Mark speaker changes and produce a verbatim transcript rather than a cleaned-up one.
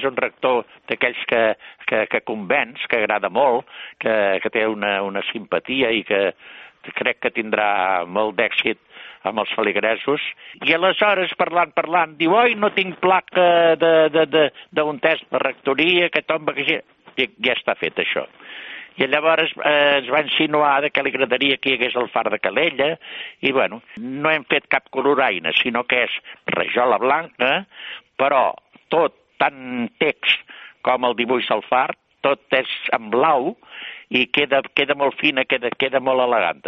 Speaker 1: és un rector d'aquells que, que, que convenç, que agrada molt, que, que té una, una simpatia i que crec que tindrà molt d'èxit amb els feligresos. I aleshores, parlant, parlant, diu, oi, no tinc placa d'un test de rectoria, que tomba, que ja... ja està fet això. I llavors eh, es va insinuar que li agradaria que hi hagués el far de Calella i, bueno, no hem fet cap coloraina, sinó que és rajola blanca, però tot, tant text com el dibuix del far, tot és en blau i queda, queda molt fina, queda, queda molt elegant.